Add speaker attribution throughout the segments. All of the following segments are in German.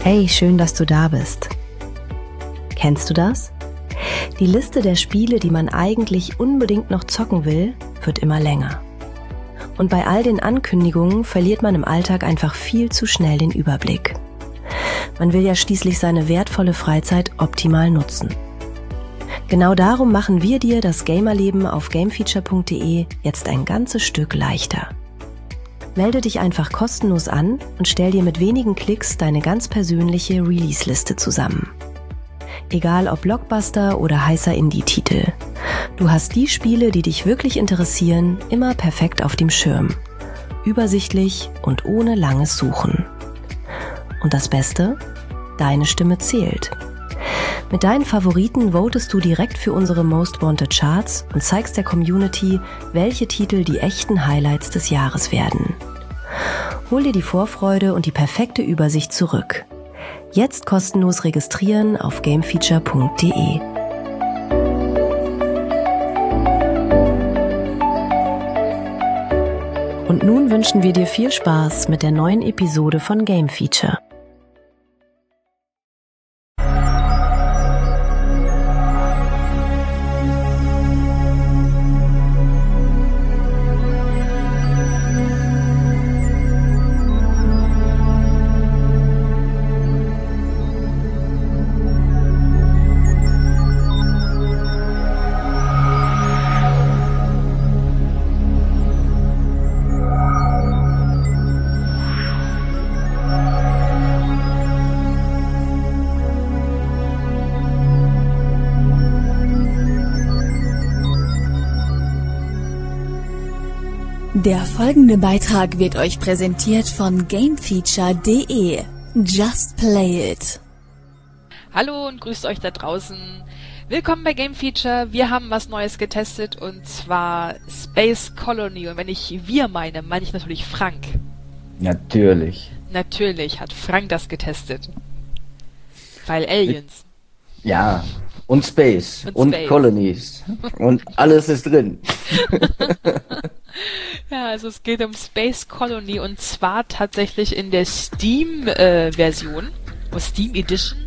Speaker 1: Hey, schön, dass du da bist. Kennst du das? Die Liste der Spiele, die man eigentlich unbedingt noch zocken will, wird immer länger. Und bei all den Ankündigungen verliert man im Alltag einfach viel zu schnell den Überblick. Man will ja schließlich seine wertvolle Freizeit optimal nutzen. Genau darum machen wir dir das Gamerleben auf gamefeature.de jetzt ein ganzes Stück leichter. Melde dich einfach kostenlos an und stell dir mit wenigen Klicks deine ganz persönliche Release-Liste zusammen. Egal ob Blockbuster oder heißer Indie-Titel. Du hast die Spiele, die dich wirklich interessieren, immer perfekt auf dem Schirm. Übersichtlich und ohne langes Suchen. Und das Beste? Deine Stimme zählt. Mit deinen Favoriten votest du direkt für unsere Most Wanted Charts und zeigst der Community, welche Titel die echten Highlights des Jahres werden. Hol dir die Vorfreude und die perfekte Übersicht zurück. Jetzt kostenlos registrieren auf gamefeature.de. Und nun wünschen wir dir viel Spaß mit der neuen Episode von Game Feature.
Speaker 2: Der folgende Beitrag wird euch präsentiert von gamefeature.de. Just play it.
Speaker 3: Hallo und grüßt euch da draußen. Willkommen bei Game Feature. Wir haben was Neues getestet und zwar Space Colony. Und wenn ich wir meine ich natürlich Frank.
Speaker 4: Natürlich.
Speaker 3: Natürlich hat Frank das getestet. Weil Aliens.
Speaker 4: Ja, und Space. Und Colonies. Und alles ist drin.
Speaker 3: Ja, also es geht um Space Colony und zwar tatsächlich in der Steam-Version, Steam Edition,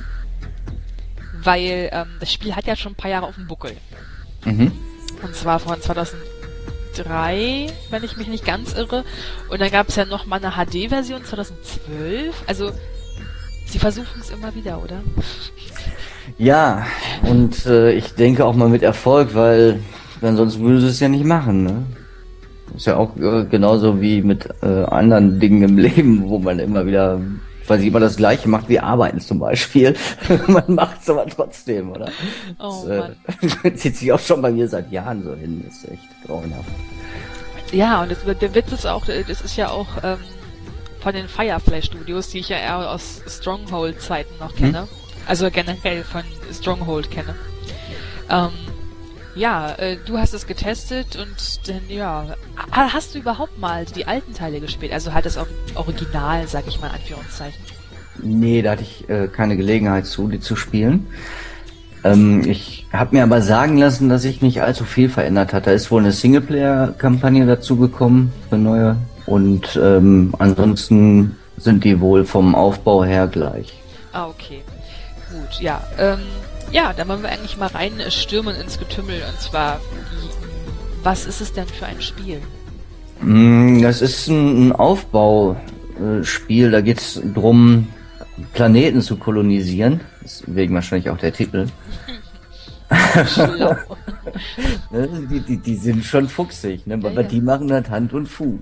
Speaker 3: weil das Spiel hat ja schon ein paar Jahre auf dem Buckel. Mhm. Und zwar von 2003, wenn ich mich nicht ganz irre. Und dann gab es ja noch mal eine HD-Version 2012. Also sie versuchen es immer wieder, oder?
Speaker 4: Ja, und ich denke auch mal mit Erfolg, weil ansonsten würde sie es ja nicht machen, ne? Ist ja auch genauso wie mit anderen Dingen im Leben, wo man immer wieder, weiß ich, immer das Gleiche macht wie Arbeiten zum Beispiel. Man macht es aber trotzdem, oder?
Speaker 3: Oh,
Speaker 4: das zieht sich auch schon bei mir seit Jahren so hin. Das ist echt grauenhaft.
Speaker 3: Ja, und der Witz ist auch, das ist ja auch von den Firefly Studios, die ich ja eher aus Stronghold-Zeiten noch kenne. Also generell von Stronghold kenne. Ja, du hast es getestet und dann, ja, hast du überhaupt mal die alten Teile gespielt? Also halt das Original, sag ich mal, in Anführungszeichen.
Speaker 4: Nee, da hatte ich keine Gelegenheit die zu spielen. Ich habe mir aber sagen lassen, dass sich nicht allzu viel verändert hat. Da ist wohl eine Singleplayer-Kampagne dazu gekommen, eine neue. Und ansonsten sind die wohl vom Aufbau her gleich.
Speaker 3: Ah, okay. Gut, ja. Ja, da wollen wir eigentlich mal reinstürmen ins Getümmel. Und zwar, was ist es denn für ein Spiel?
Speaker 4: Das ist ein Aufbauspiel. Da geht es darum, Planeten zu kolonisieren. Deswegen wahrscheinlich auch der Titel.
Speaker 3: Schlau.
Speaker 4: Die sind schon fuchsig, ne? Aber ja. Die machen das Hand und Fuß.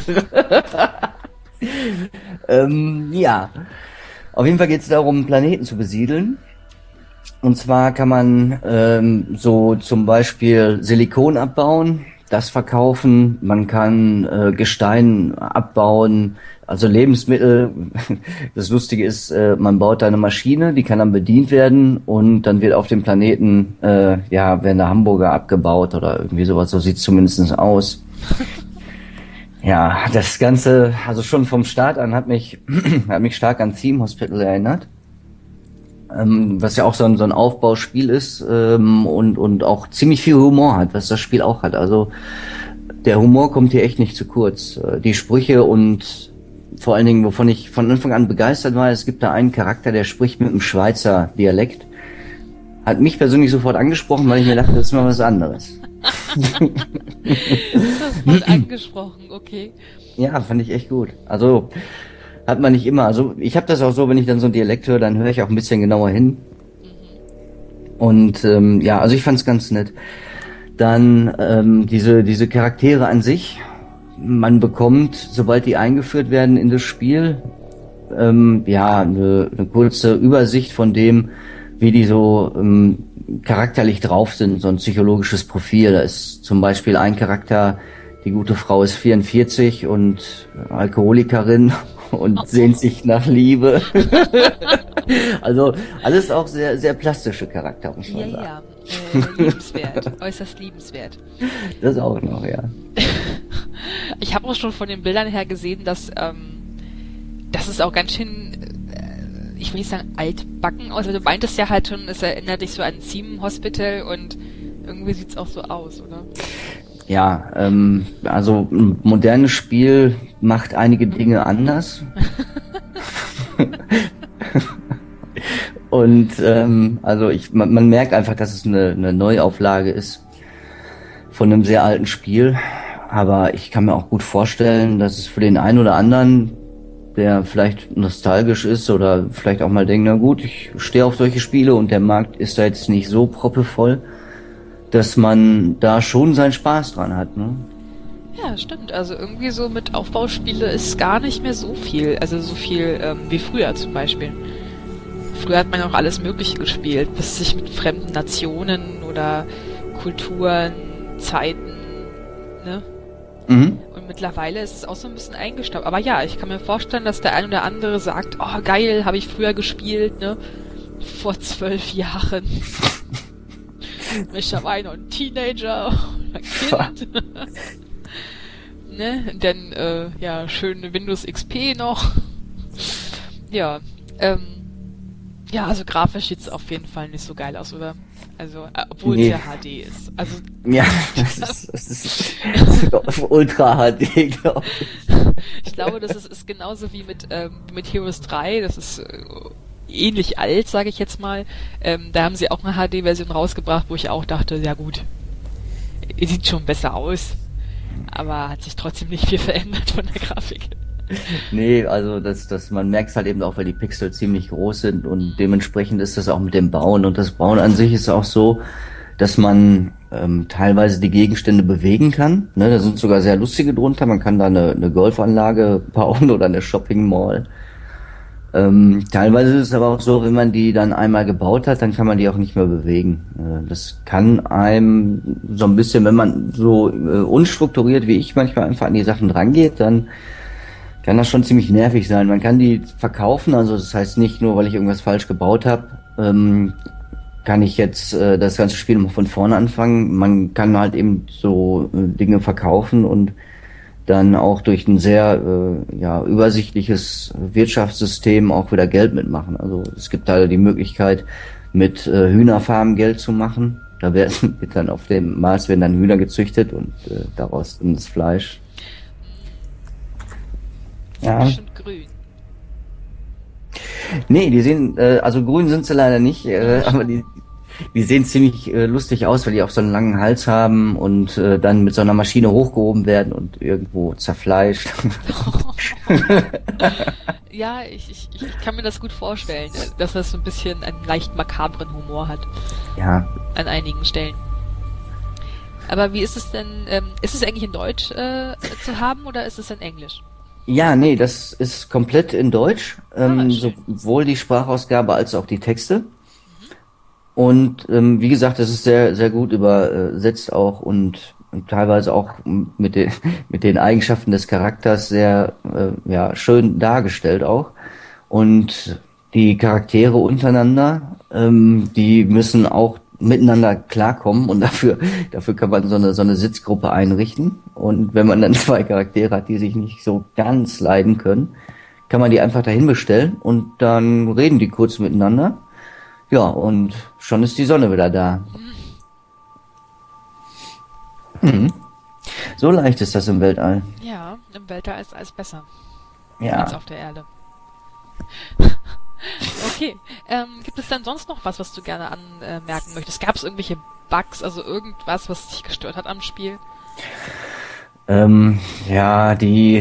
Speaker 4: Ja. Auf jeden Fall geht es darum, Planeten zu besiedeln. Und zwar kann man so zum Beispiel Silikon abbauen, das verkaufen. Man kann Gestein abbauen, also Lebensmittel. Das Lustige ist, man baut da eine Maschine, die kann dann bedient werden und dann wird auf dem Planeten, werden da Hamburger abgebaut oder irgendwie sowas. So sieht's zumindest aus. Ja, das Ganze, also schon vom Start an hat mich stark an Theme Hospital erinnert. Was ja auch so ein Aufbauspiel ist und auch ziemlich viel Humor hat, was das Spiel auch hat. Also der Humor kommt hier echt nicht zu kurz. Die Sprüche und vor allen Dingen, wovon ich von Anfang an begeistert war, es gibt da einen Charakter, der spricht mit einem Schweizer Dialekt. Hat mich persönlich sofort angesprochen, weil ich mir dachte, das ist mal was anderes.
Speaker 3: Sofort angesprochen, okay.
Speaker 4: Ja, fand ich echt gut. Also hat man nicht immer. Also ich habe das auch so, wenn ich dann so einen Dialekt höre, dann höre ich auch ein bisschen genauer hin. Und ja, also ich fand's ganz nett. Dann diese Charaktere an sich, man bekommt, sobald die eingeführt werden in das Spiel, ja, eine kurze Übersicht von dem, wie die so charakterlich drauf sind, so ein psychologisches Profil. Da ist zum Beispiel ein Charakter, die gute Frau ist 44 und Alkoholikerin und sehnt sich nach Liebe. Also alles auch sehr, sehr plastische Charakter, muss man sagen.
Speaker 3: Ja, liebenswert, äußerst liebenswert.
Speaker 4: Das auch noch, ja.
Speaker 3: Ich habe auch schon von den Bildern her gesehen, dass es auch ganz schön, ich will nicht sagen altbacken aus, aber du meintest ja halt schon, es erinnert dich so an Theme Hospital und irgendwie sieht's auch so aus, oder?
Speaker 4: Ja, also ein modernes Spiel macht einige Dinge anders. Und also man merkt einfach, dass es eine Neuauflage ist von einem sehr alten Spiel. Aber ich kann mir auch gut vorstellen, dass es für den einen oder anderen, der vielleicht nostalgisch ist oder vielleicht auch mal denkt, na gut, ich stehe auf solche Spiele und der Markt ist da jetzt nicht so proppevoll, dass man da schon seinen Spaß dran hat, ne?
Speaker 3: Ja, stimmt. Also irgendwie so mit Aufbauspiele ist gar nicht mehr so viel. Also so viel wie früher zum Beispiel. Früher hat man auch alles Mögliche gespielt, bis sich mit fremden Nationen oder Kulturen, Zeiten, ne?
Speaker 4: Mhm.
Speaker 3: Und mittlerweile ist es auch so ein bisschen eingestaubt. Aber ja, ich kann mir vorstellen, dass der ein oder andere sagt, oh geil, habe ich früher gespielt, ne? Vor 12 Jahren. Ich war noch ein Teenager oder ein Kind. Ne? Denn, ja, schön Windows XP noch. Ja, ja, also grafisch sieht's auf jeden Fall nicht so geil aus, oder? Also, obwohl es ja HD ist. Also,
Speaker 4: ja, das ist Ultra HD, glaube ich.
Speaker 3: Ich glaube, das ist genauso wie mit Heroes 3, das ist ähnlich alt, sage ich jetzt mal. Da haben sie auch eine HD-Version rausgebracht, wo ich auch dachte, ja gut, sieht schon besser aus, aber hat sich trotzdem nicht viel verändert von der Grafik.
Speaker 4: Nee, also man merkt es halt eben auch, weil die Pixel ziemlich groß sind und dementsprechend ist das auch mit dem Bauen. Und das Bauen an sich ist auch so, dass man teilweise die Gegenstände bewegen kann. Ne, da sind sogar sehr lustige drunter. Man kann da eine Golfanlage bauen oder eine Shopping Mall. Teilweise ist es aber auch so, wenn man die dann einmal gebaut hat, dann kann man die auch nicht mehr bewegen. Das kann einem so ein bisschen, wenn man so unstrukturiert wie ich manchmal einfach an die Sachen drangeht, dann kann das schon ziemlich nervig sein. Man kann die verkaufen, also das heißt nicht nur, weil ich irgendwas falsch gebaut habe, kann ich jetzt das ganze Spiel mal von vorne anfangen. Man kann halt eben so Dinge verkaufen und dann auch durch ein sehr übersichtliches Wirtschaftssystem auch wieder Geld mitmachen. Also es gibt da die Möglichkeit, mit Hühnerfarmen Geld zu machen. Da wird dann auf dem Mars werden dann Hühner gezüchtet und daraus dann das Fleisch. Ja.
Speaker 3: Bestimmt grün.
Speaker 4: Nee, die sehen, also grün sind sie leider nicht, aber die sehen ziemlich lustig aus, weil die auch so einen langen Hals haben und dann mit so einer Maschine hochgehoben werden und irgendwo zerfleischt.
Speaker 3: Ja, ich kann mir das gut vorstellen, dass das so ein bisschen einen leicht makabren Humor hat.
Speaker 4: Ja.
Speaker 3: An einigen Stellen. Aber wie ist es denn, ist es eigentlich in Deutsch zu haben oder ist es in Englisch?
Speaker 4: Ja, nee, das ist komplett in Deutsch, sowohl die Sprachausgabe als auch die Texte. Und wie gesagt, das ist sehr, sehr gut übersetzt auch und teilweise auch mit den Eigenschaften des Charakters sehr schön dargestellt auch. Und die Charaktere untereinander, die müssen auch miteinander klarkommen und dafür kann man so eine Sitzgruppe einrichten. Und wenn man dann zwei Charaktere hat, die sich nicht so ganz leiden können, kann man die einfach dahin bestellen und dann reden die kurz miteinander. Ja, und schon ist die Sonne wieder da. So leicht ist das im Weltall.
Speaker 3: Ja, im Weltall ist alles besser.
Speaker 4: Ja.
Speaker 3: als auf der Erde. Okay. Gibt es dann sonst noch was du gerne anmerken möchtest? Gab es irgendwelche Bugs, also irgendwas, was dich gestört hat am Spiel?
Speaker 4: Ja,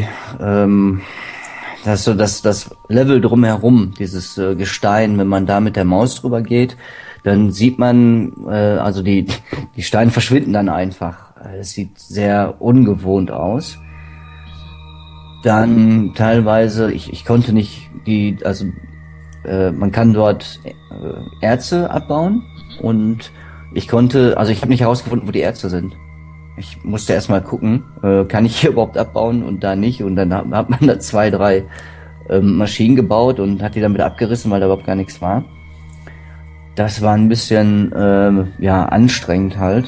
Speaker 4: das Level drumherum, dieses Gestein, wenn man da mit der Maus drüber geht, dann sieht man, also die Steine verschwinden dann einfach. Es sieht sehr ungewohnt aus. Dann teilweise, ich konnte nicht man kann dort Erze abbauen und ich habe nicht herausgefunden, wo die Erze sind. Ich musste erstmal gucken, kann ich hier überhaupt abbauen und da nicht. Und dann hat man da 2, 3 Maschinen gebaut und hat die dann wieder abgerissen, weil da überhaupt gar nichts war. Das war ein bisschen anstrengend halt.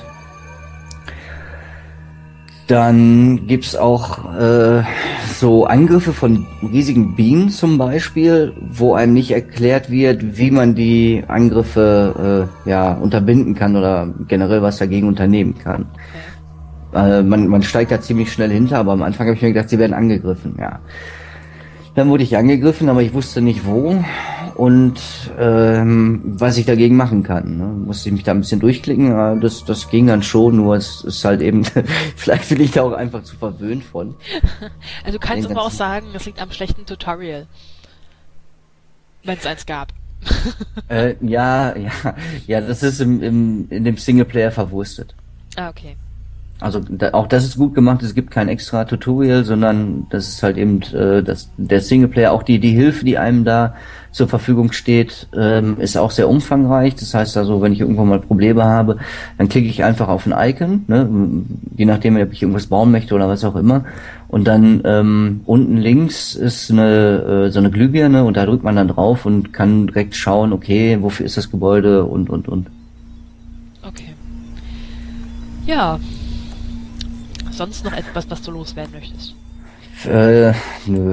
Speaker 4: Dann gibt's auch so Angriffe von riesigen Bienen zum Beispiel, wo einem nicht erklärt wird, wie man die Angriffe unterbinden kann oder generell was dagegen unternehmen kann. Man steigt da ziemlich schnell hinter, aber am Anfang habe ich mir gedacht, sie werden angegriffen, ja. Dann wurde ich angegriffen, aber ich wusste nicht wo und was ich dagegen machen kann. Ne? Musste ich mich da ein bisschen durchklicken, das ging dann schon, nur es ist halt eben, vielleicht bin ich da auch einfach zu verwöhnt von.
Speaker 3: Also du kannst aber auch sagen, das liegt am schlechten Tutorial. Wenn es eins gab.
Speaker 4: Ja, das ist in dem Singleplayer verwurstet.
Speaker 3: Ah, okay.
Speaker 4: Also auch das ist gut gemacht, es gibt kein extra Tutorial, sondern das ist halt eben der Singleplayer, auch die Hilfe, die einem da zur Verfügung steht, ist auch sehr umfangreich. Das heißt also, wenn ich irgendwo mal Probleme habe, dann klicke ich einfach auf ein Icon, ne, je nachdem, ob ich irgendwas bauen möchte oder was auch immer. Und dann unten links ist so eine Glühbirne und da drückt man dann drauf und kann direkt schauen, okay, wofür ist das Gebäude und.
Speaker 3: Okay. Ja. Sonst noch etwas, was du loswerden möchtest?
Speaker 4: Nö.
Speaker 3: Nö.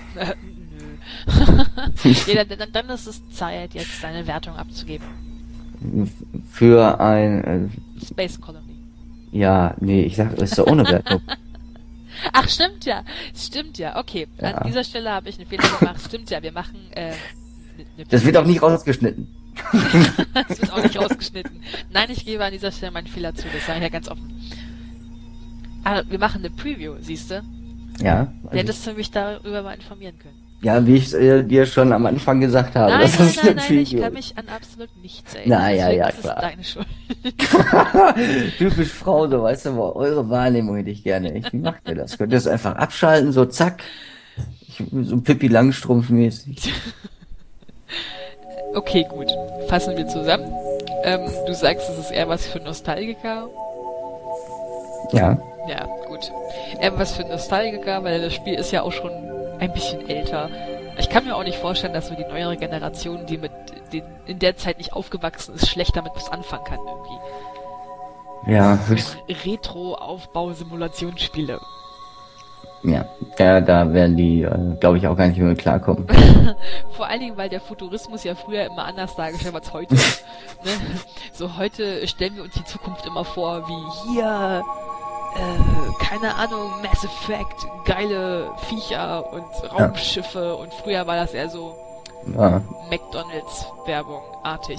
Speaker 3: Ja, dann ist es Zeit, jetzt deine Wertung abzugeben.
Speaker 4: Für ein
Speaker 3: Space Colony.
Speaker 4: Ja, nee, ich sag, ist doch ohne Wertung.
Speaker 3: Ach, stimmt ja. Okay, ja. An dieser Stelle habe ich einen Fehler gemacht. Stimmt ja, wir machen
Speaker 4: das wird auch nicht rausgeschnitten.
Speaker 3: Das wird auch nicht rausgeschnitten. Nein, ich gebe an dieser Stelle meinen Fehler zu, das sage ich ja ganz offen. Aber wir machen eine Preview, siehst du?
Speaker 4: Ja.
Speaker 3: Also hättest du mich darüber mal informieren können.
Speaker 4: Ja, wie ich dir schon am Anfang gesagt habe.
Speaker 3: Nein, ich kann mich an absolut nichts erinnern.
Speaker 4: Ja,
Speaker 3: klar.
Speaker 4: Das
Speaker 3: ist deine Schuld.
Speaker 4: Typisch Frau, so, weißt du, aber eure Wahrnehmung hätte ich gerne. Wie macht ihr das? Könnt ihr das einfach abschalten, so zack? So Pippi Langstrumpf-mäßig.
Speaker 3: Okay, gut. Fassen wir zusammen. Du sagst, es ist eher was für Nostalgiker.
Speaker 4: Ja.
Speaker 3: Ja, gut. Eher was für Nostalgiker, weil das Spiel ist ja auch schon ein bisschen älter. Ich kann mir auch nicht vorstellen, dass so die neuere Generation, die in der Zeit nicht aufgewachsen ist, schlecht damit was anfangen kann irgendwie.
Speaker 4: Ja,
Speaker 3: höchst Retro-Aufbau-Simulationsspiele.
Speaker 4: Ja, da werden die, glaube ich, auch gar nicht mehr klarkommen.
Speaker 3: Vor allen Dingen, weil der Futurismus ja früher immer anders dargestellt war als heute. Ne? So heute stellen wir uns die Zukunft immer vor, wie hier, keine Ahnung, Mass Effect, geile Viecher und Raumschiffe und früher war das eher so McDonalds-Werbung-artig.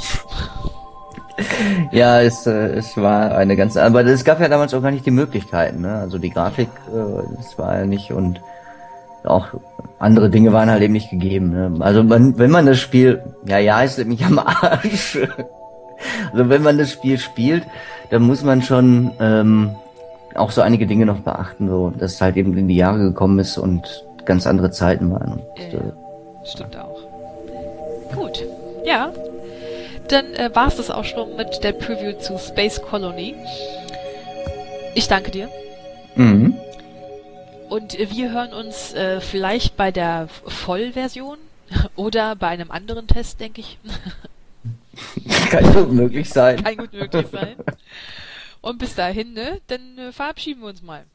Speaker 4: Ja, es war eine ganz, aber es gab ja damals auch gar nicht die Möglichkeiten, ne? Also die Grafik, das war ja nicht und auch andere Dinge waren halt eben nicht gegeben, ne? Also wenn man das Spiel, ist nämlich am Arsch. Also wenn man das Spiel spielt, dann muss man schon auch so einige Dinge noch beachten, so dass es halt eben in die Jahre gekommen ist und ganz andere Zeiten waren.
Speaker 3: Stimmt auch. Gut, ja. Dann war es das auch schon mit der Preview zu Space Colony. Ich danke dir.
Speaker 4: Mhm.
Speaker 3: Und wir hören uns vielleicht bei der Vollversion oder bei einem anderen Test, denke ich.
Speaker 4: Kann gut möglich sein.
Speaker 3: Kann gut möglich sein. Und bis dahin, ne, dann verabschieden wir uns mal.